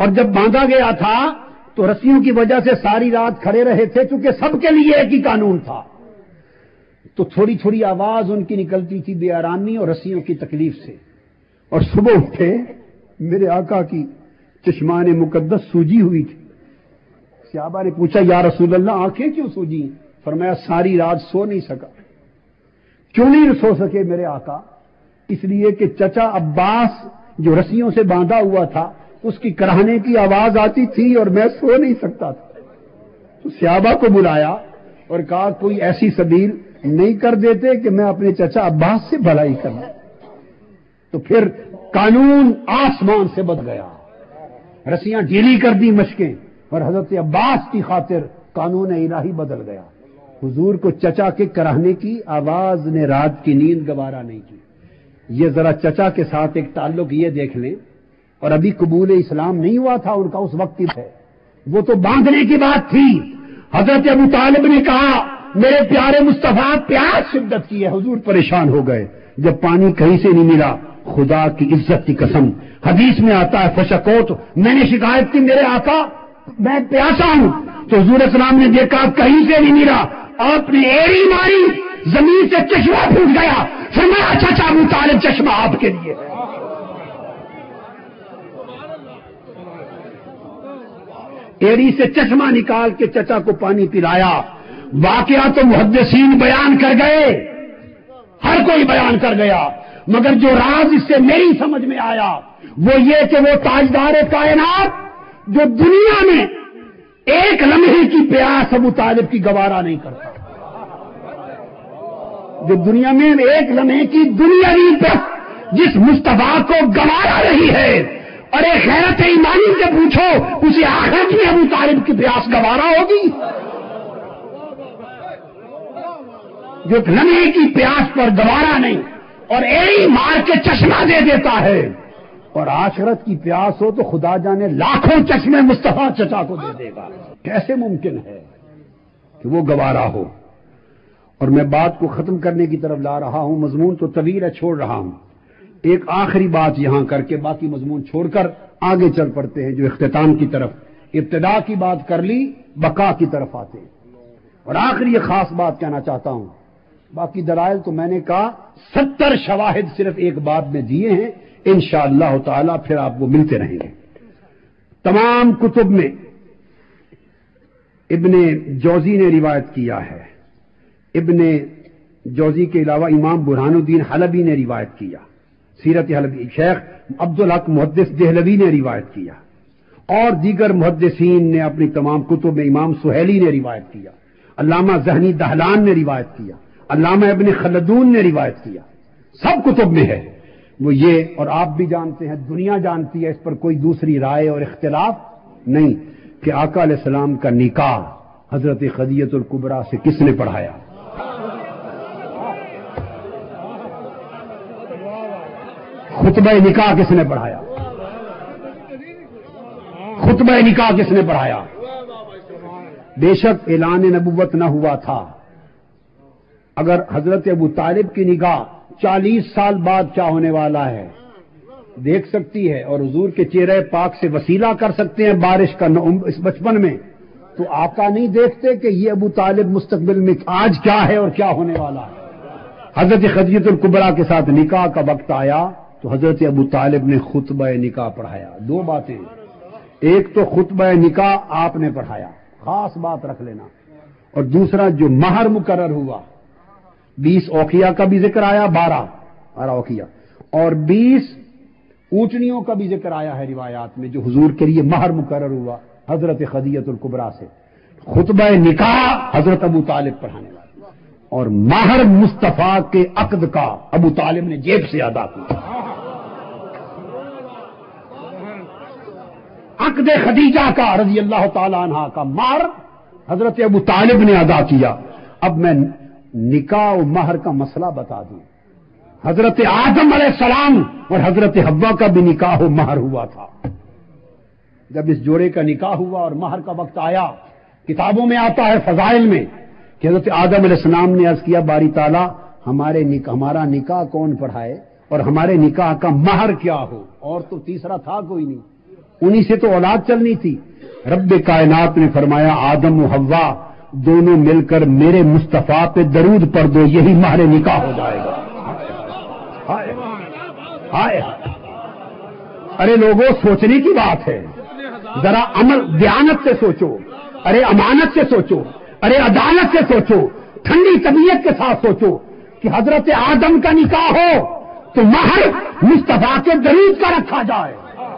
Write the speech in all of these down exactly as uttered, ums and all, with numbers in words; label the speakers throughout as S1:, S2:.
S1: اور جب باندھا گیا تھا تو رسیوں کی وجہ سے ساری رات کھڑے رہے تھے، چونکہ سب کے لیے ایک ہی قانون تھا، تو تھوڑی تھوڑی آواز ان کی نکلتی تھی بے آرامی اور رسیوں کی تکلیف سے، اور صبح اٹھے میرے آقا کی چشمان مقدس سوجی ہوئی تھی۔ صحابہ نے پوچھا یا رسول اللہ آنکھیں کیوں سوجی؟ فرمایا ساری رات سو نہیں سکا۔ کیوں نہیں سو سکے میرے آقا؟ اس لیے کہ چچا عباس جو رسیوں سے باندھا ہوا تھا اس کی کراہنے کی آواز آتی تھی اور میں سو نہیں سکتا تھا۔ تو صحابہ کو بلایا اور کہا کوئی ایسی سبیل نہیں کر دیتے کہ میں اپنے چچا عباس سے بھلائی کروں؟ تو پھر قانون آسمان سے بد گیا، رسیاں ڈھیلی کر دی مشکیں، اور حضرت عباس کی خاطر قانون الہی بدل گیا۔ حضور کو چچا کے کراہنے کی آواز نے رات کی نیند گوارا نہیں کی۔ یہ ذرا چچا کے ساتھ ایک تعلق یہ دیکھ لیں، اور ابھی قبول اسلام نہیں ہوا تھا ان کا اس وقت کی ہے، وہ تو باندھنے کی بات تھی۔ حضرت ابو طالب نے کہا میرے پیارے مصطفیٰ پیاس شدت کی ہے، حضور پریشان ہو گئے۔ جب پانی کہیں سے نہیں ملا، خدا کی عزت کی قسم حدیث میں آتا ہے فشکوت، میں نے شکایت کی میرے آقا میں پیاسا ہوں، تو حضور اسلام نے دیکھا کہیں سے نہیں ملا، آپ نے ایڑی ماری، زمین سے چشمہ پھوٹ گیا، فرمایا چچا ابو طالب چشمہ آپ کے لیے ہے۔ ایڑی سے چشمہ نکال کے چچا کو پانی پلایا۔ واقعہ تو محدثین بیان کر گئے، ہر کوئی بیان کر گیا، مگر جو راز اس سے میری سمجھ میں آیا وہ یہ کہ وہ تاجدار کائنات جو دنیا میں ایک لمحے کی پیاس ابو طالب کی گوارا نہیں کرتا، جو دنیا میں ایک لمحے کی دنیاوی پیاس جس مصطفیٰ کو گوارا رہی ہے، اور ایک غیرت ایمانی سے پوچھو اسے آخرت میں ابو طالب کی پیاس گوارا ہوگی؟ جو لمحے کی پیاس پر گوارا نہیں اور ایڑی مار کے چشمہ دے دیتا ہے، اور آخرت کی پیاس ہو تو خدا جانے لاکھوں چشمے مصطفیٰ چچا کو دے دے گا۔ کیسے ممکن ہے کہ وہ گوارا ہو؟ اور میں بات کو ختم کرنے کی طرف لا رہا ہوں، مضمون تو طویل ہے، چھوڑ رہا ہوں۔ ایک آخری بات یہاں کر کے باقی مضمون چھوڑ کر آگے چل پڑتے ہیں جو اختتام کی طرف، ابتدا کی بات کر لی، بقا کی طرف آتے ہیں۔ اور آخری یہ خاص بات کہنا چاہتا ہوں، باقی دلائل تو میں نے کہا ستر شواہد صرف ایک بات میں دیے ہیں، انشاءاللہ تعالی پھر آپ کو ملتے رہیں گے۔ تمام کتب میں ابن جوزی نے روایت کیا ہے، ابن جوزی کے علاوہ امام برہان الدین حلبی نے روایت کیا، سیرت حلبی، شیخ عبدالحق محدث دہلوی نے روایت کیا، اور دیگر محدثین نے اپنی تمام کتب میں، امام سہیلی نے روایت کیا، علامہ ذہنی دہلان نے روایت کیا، علامہ ابن خلدون نے روایت کیا، سب کتب میں ہے وہ یہ، اور آپ بھی جانتے ہیں، دنیا جانتی ہے، اس پر کوئی دوسری رائے اور اختلاف نہیں کہ آقا علیہ السلام کا نکاح حضرت خدیجہ الکبریٰ سے کس نے پڑھایا؟ خطبہ نکاح کس نے پڑھایا؟ خطبہ نکاح کس نے پڑھایا؟ بے شک اعلان نبوت نہ ہوا تھا، اگر حضرت ابو طالب کی نگاہ چالیس سال بعد کیا ہونے والا ہے دیکھ سکتی ہے، اور حضور کے چہرے پاک سے وسیلہ کر سکتے ہیں بارش کا اس بچپن میں، تو آقا نہیں دیکھتے کہ یہ ابو طالب مستقبل میں آج کیا ہے اور کیا ہونے والا ہے؟ حضرت خدیجہ الکبریٰ کے ساتھ نکاح کا وقت آیا تو حضرت ابو طالب نے خطبہ نکاح پڑھایا۔ دو باتیں، ایک تو خطبہ نکاح آپ نے پڑھایا، خاص بات رکھ لینا، اور دوسرا جو مہر مقرر ہوا، بیس اوقیہ کا بھی ذکر آیا، بارہ بارہ اوقیہ، اور بیس اونٹنیوں کا بھی ذکر آیا ہے روایات میں، جو حضور کے لیے مہر مقرر ہوا حضرت خدیجہ الکبریٰ سے۔ خطبہ نکاح حضرت ابو طالب پڑھانے والا، اور مہر مصطفیٰ کے عقد کا ابو طالب نے جیب سے ادا کیا۔ عقد خدیجہ کا رضی اللہ تعالی عنہ کا مہر حضرت ابو طالب نے ادا کیا۔ اب میں نکاح و مہر کا مسئلہ بتا دوں، حضرت آدم علیہ السلام اور حضرت حوا کا بھی نکاح و مہر ہوا تھا۔ جب اس جوڑے کا نکاح ہوا اور مہر کا وقت آیا، کتابوں میں آتا ہے فضائل میں کہ حضرت آدم علیہ السلام نے عرض کیا باری تعالیٰ ہمارے نکاح ہمارا نکاح کون پڑھائے اور ہمارے نکاح کا مہر کیا ہو، اور تو تیسرا تھا کوئی نہیں۔ انہی سے تو اولاد چلنی تھی. رب کائنات نے فرمایا آدم و حوا دونوں مل کر میرے مصطفیٰ پہ درود پڑھ دو، یہی مہر نکاح ہو جائے گا. ہائے ہائے ارے لوگوں سوچنے کی بات ہے، ذرا عمل دیانت سے سوچو، ارے امانت سے سوچو، ارے عدالت سے سوچو، ٹھنڈی طبیعت کے ساتھ سوچو کہ حضرت آدم کا نکاح ہو تو مہر مصطفیٰ کے درود کا رکھا جائے،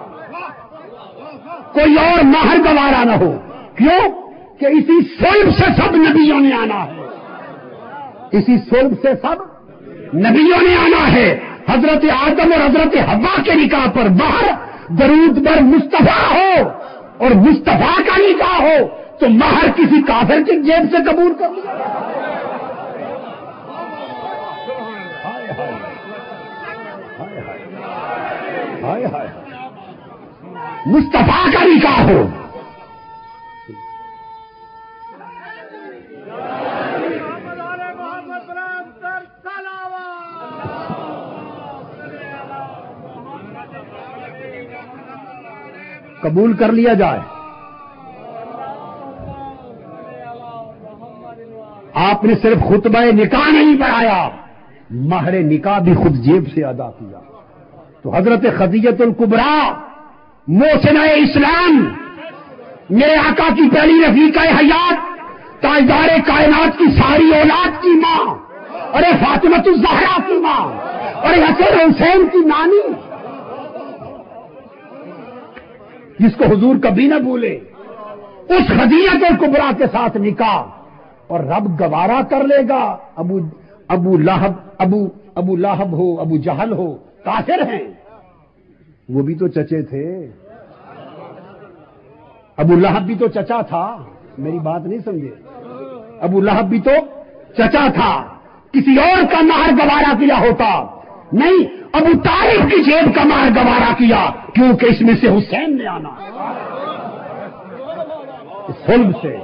S1: کوئی اور مہر گوارا نہ ہو. کیوں کہ اسی صلب سے سب نبیوں نے آنا ہے، اسی صلب سے سب نبیوں نے آنا ہے. حضرت آدم اور حضرت حوا کے نکاح پر مہر درود بر مصطفیٰ ہو اور مصطفیٰ کا نکاح ہو تو مہر کسی کافر کی جیب سے قبول کر لیا. ہائے ہائے مصطفیٰ کا نکاح ہو. قبول کر لیا جائے. آپ نے صرف خطبہ نکاح نہیں پڑھایا، مہر نکاح بھی خود جیب سے ادا کیا. تو حضرت خدیجہ الکبریٰ محسنہ اسلام، میرے آقا کی پہلی رفیقہ حیات، تاجدار کائنات کی ساری اولاد کی ماں، ارے فاطمہ الزہرا کی ماں، ارے حسن حسین کی نانی، جس کو حضور کبھی نہ بھولے، اس خدیجہ الکبریٰ کے ساتھ نکاح، اور رب گوارا کر لے گا. ابو ابو لہب ابو ابو لہب ہو، ابو جہل ہو، کافر ہیں، وہ بھی تو چچے تھے. ابو لہب بھی تو چچا تھا، میری بات نہیں سمجھے، ابو لہب بھی تو چچا تھا. کسی اور کا مہر گوارا کیا ہوتا نہیں، ابو طالب کی جیب کا مہر گوارا کیا، کیونکہ اس میں سے حسین نے آنا صلب سے.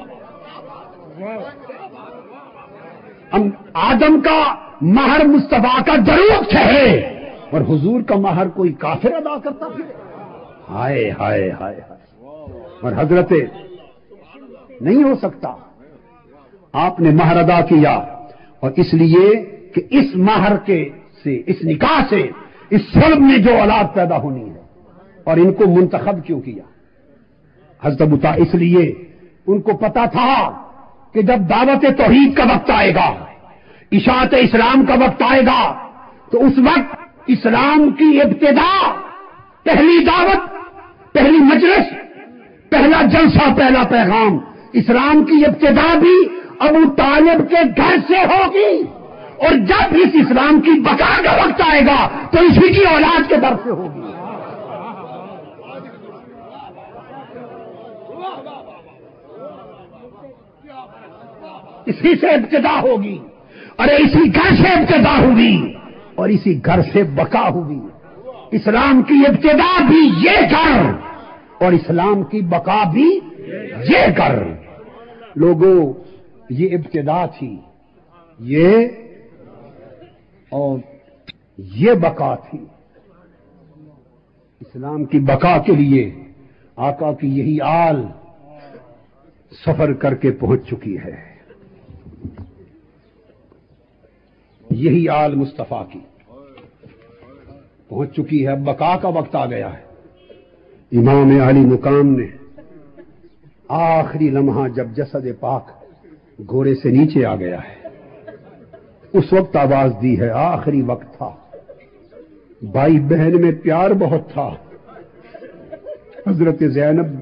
S1: آدم کا مہر مصطفیٰ کا درود ہے اور حضور کا مہر کوئی کافر ادا کرتا پھر. ہائے ہائے ہائے ہائے. اور حضرت نہیں ہو سکتا، آپ نے مہر ادا کیا، اور اس لیے کہ اس مہر کے سے، اس نکاح سے، اس صلب میں جو اولاد پیدا ہونی ہے. اور ان کو منتخب کیوں کیا حضرت ابو طالب؟ اس لیے ان کو پتا تھا کہ جب دعوت توحید کا وقت آئے گا، اشاعت اسلام کا وقت آئے گا، تو اس وقت اسلام کی ابتدا، پہلی دعوت، پہلی مجلس، پہلا جلسہ، پہلا پیغام، اسلام کی ابتدا بھی ابو طالب کے گھر سے ہوگی. اور جب اس اسلام کی بقا کا وقت آئے گا تو اسی کی اولاد کے در سے ہوگی. اسی سے ابتدا ہوگی، ارے اسی گھر سے ابتدا ہوگی اور اسی گھر سے بقا ہوگی. اسلام کی ابتدا بھی یہ گھر اور اسلام کی بقا بھی یہ گھر. لوگوں یہ ابتدا تھی، یہ اور یہ بقا تھی. اسلام کی بقا کے لیے آقا کی یہی آل سفر کر کے پہنچ چکی ہے، یہی آل مصطفیٰ کی پہنچ چکی ہے. اب بقا کا وقت آ گیا ہے. امام علی مقام نے آخری لمحہ جب جسد پاک گھوڑے سے نیچے آ گیا ہے، اس وقت آواز دی ہے. آخری وقت تھا، بھائی بہن میں پیار بہت تھا. حضرت زینب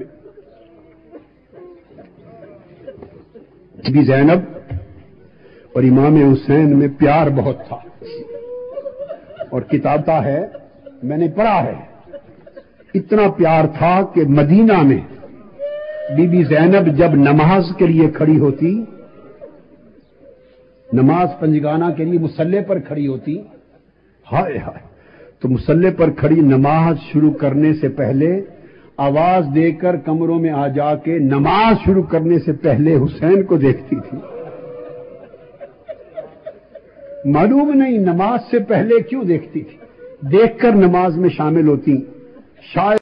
S1: بھی زینب اور امام حسین میں پیار بہت تھا. اور کتابہ ہے، میں نے پڑھا ہے، اتنا پیار تھا کہ مدینہ میں بی بی زینب جب نماز کے لیے کھڑی ہوتی، نماز پنجگانہ کے لیے مصلی پر کھڑی ہوتی، ہائے ہائے، تو مصلی پر کھڑی نماز شروع کرنے سے پہلے آواز دے کر کمروں میں آ جا کے نماز شروع کرنے سے پہلے حسین کو دیکھتی تھی. معلوم نہیں نماز سے پہلے کیوں دیکھتی تھی، دیکھ کر نماز میں شامل ہوتی. شاید